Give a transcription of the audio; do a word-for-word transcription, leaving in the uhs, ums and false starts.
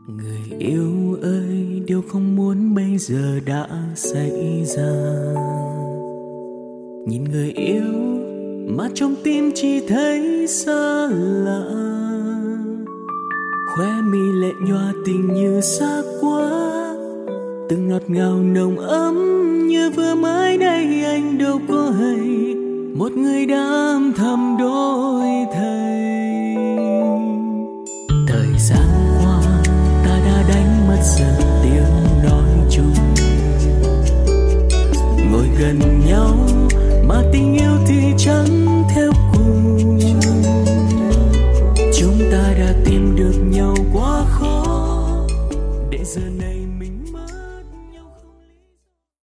Người yêu ơi, điều không muốn bây giờ đã xảy ra. Nhìn người yêu mà trong tim chỉ thấy xa lạ, khóe mi lệ nhòa tình như xa quá, từng ngọt ngào nồng ấm như vừa mới đây anh đâu có hay. Một người đã âm thầm